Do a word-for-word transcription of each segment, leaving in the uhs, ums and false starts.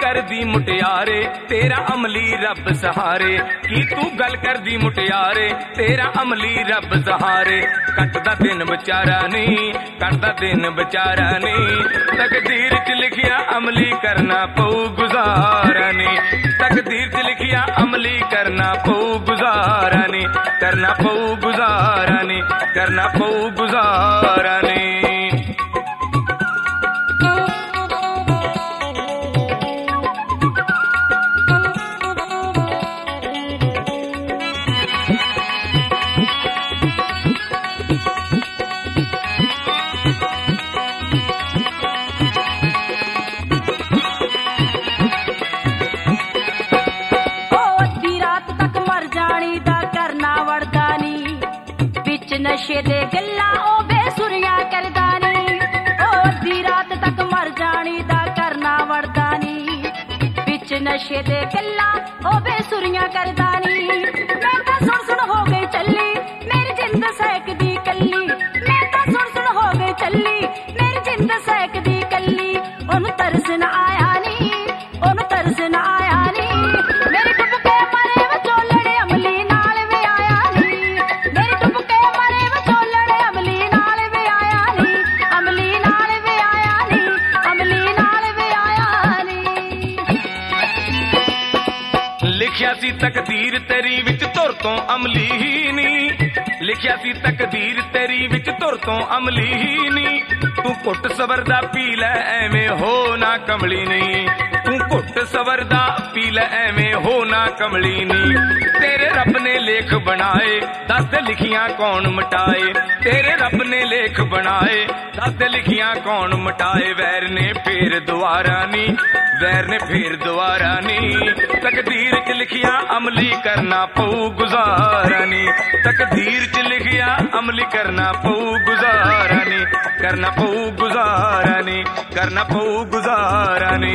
कर दी मुटियारे तेरा अमली रब सहारे की तू गल कर दी मुटियारे तेरा अमली रब सहारे कटदा दिन बेचारा नहीं कटदा दिन बेचारा नहीं तकदीर च लिखिया अमली करना पऊ गुजारा नहीं तकदीर च लिखिया अमली करना पऊ गुजारा नहीं करना पऊ गुजारा नहीं करना पऊ गुजारा नहीं नशे दे गल्ला ओ बेसुरिया करदा नी ओ अद्धी रात तक मर जानी दा करना वड़दा नी बिच नशे दे गल्ला ओ बेसुरिया करदा नी मैं तां सुन सुन हो गई चली मेरी जिंद सहकदी कल्ली मैं तां सुन सुन हो गई चली मेरी जिंद सहकदी कल्ली ओनू तरस न आया नी ओनू तरस न आया नी मेरे डुब के मरे विचोलड़े अमली नाल वे आया नी मेरे डुब के लिखिया सी तकदीर तेरी विच तुर तो अमली ही नी लिखिया सी तकदीर तेरी विच तुर तो अमली ही नी तू घुट सबर दा पी लै एवें हो ना कमली नी तू घुट सबर दा पी लै एवें हो ना कमली नी तेरे रब ने लेख बनाए दस दे लिखियां कौन मिटाए तेरे रब ने लेख बनाए दस दे लिखियां कौन मिटाए वैर ने फिर दुआरा नी वैर ने फिर दुआरा नी तकदीर च लिखिया अमली करना पऊ गुजारा नी तकदीर च लिखिया अमली करना पऊ गुजारा नी करना पऊ गुजारा नी करना पऊ गुजारा नी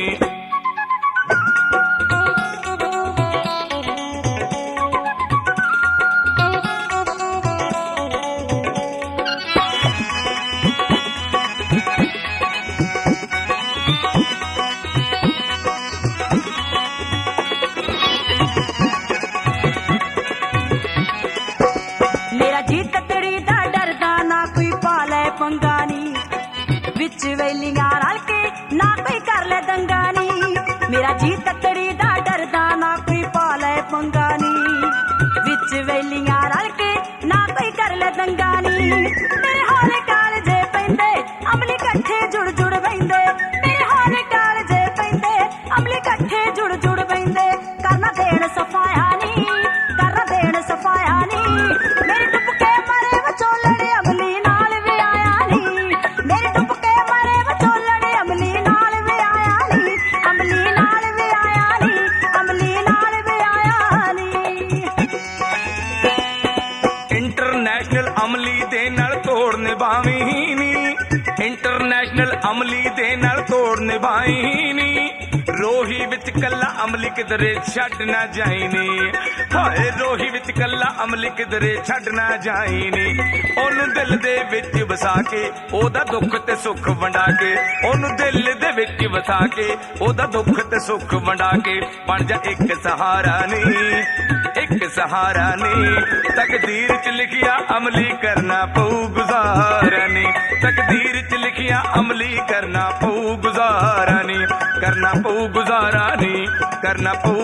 विच वेलियां रल के ना कोई कर ले दंगा नी मेरा जी तकड़ी दा डरदा ना कोई पाले पंगा नी विच वेलियां रल के ना कोई कर ले दंगा नी मेरे हाल काल जे पैंदे अमली कट्ठे जुड़ जुड़ बैंदे मेरे हाल काल जे पैंदे अमली कट्ठे जुड़ जुड़ बैंदे करना देण सफाया नी करना देण सफाया नी मेरे डुब के मरे विचोलड़े अमली नाल वे आया नी मेरे डुब इंटरनेशनल अमली दे नाल तोड़ निभाई नी रोही विच कला अमली किधरे छड़ ना जाई नी हाय रोही विच कला अमली किधरे छड़ ना जाई नी ओनू दिल दे विच वसा के ओदा दुख ते सुख वंडा के ओनू दिल दे विच वसा के ओदा दुख ते सुख वंडा के बन जा एक सहारा नी एक सहारा नी तकदीर च लिखिया अमली करना पऊ गुजारा नी तकदीर च लिखिया अमली करना पऊ गुजारा नी करना पऊ गुजारा नी करना पऊ